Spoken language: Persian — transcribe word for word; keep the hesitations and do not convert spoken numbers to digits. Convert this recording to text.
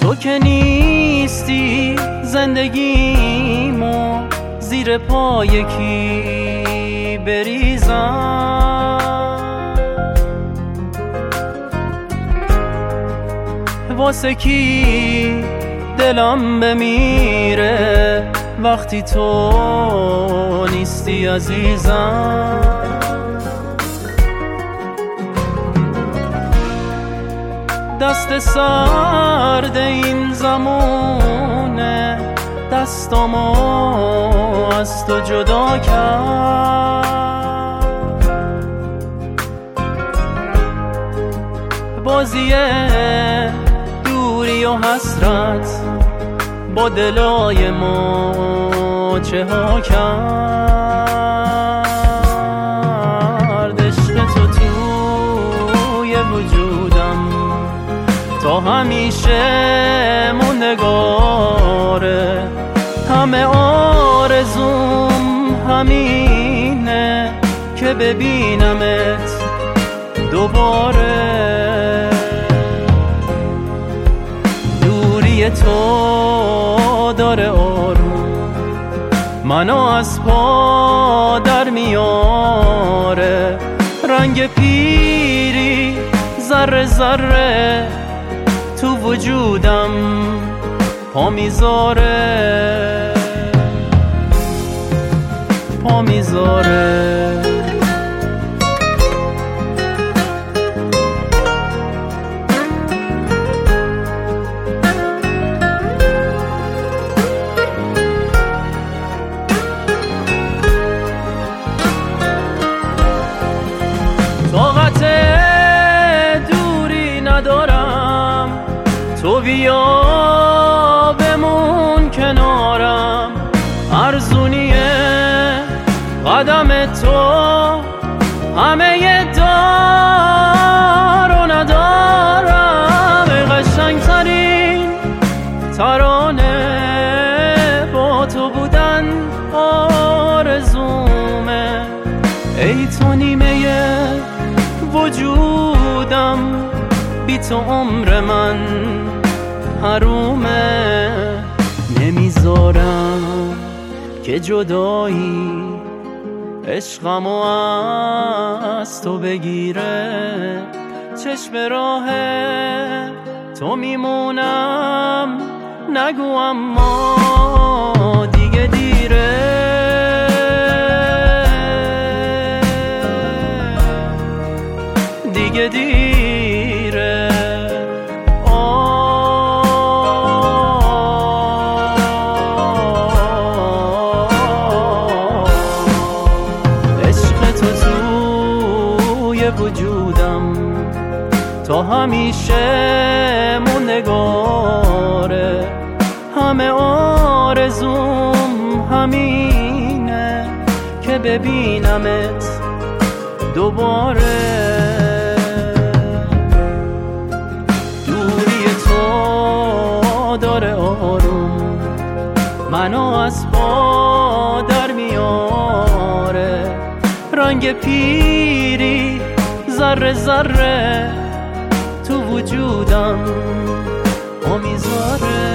تو که نیستی زندگیمو زیر پای کی بریزم؟ واسه کی دلم بمیره وقتی تو نیستی عزیزم؟ دست سرد این زمونه دستامو از تو جدا کرد. بازی دوری و حسرت با دلای ما چه ها کرد. عشق تو توی وجودم تا همیشه موندگاره. همه آرزوم همینه که ببینمت دوباره. دوری تو داره آروم منو از پا در میاره. رنگ پیری ذره ذره تو وجودم پا میذاره پا میذاره. طاقت دوری ندارم تو بیا بمون کنارم. ارزونیه قدم تو همه دار و ندارم. ای قشنگ ترین ترانه با تو بودن آرزومه. ای تو نیمه وجودم بی تو عمر من حرومه. نمیذارم که جدایی عشقمو از تو بگیره. چشم راه تو میمونم نگو اما دیگه دیره. دیگه دیره. عشق تو توی وجودم تا همیشه موندگاره. همه آرزوم همینه که ببینمت دوباره. داره آروم منو از پا در میاره. رنگ پیری ذره ذره تو وجودم پا میذاره.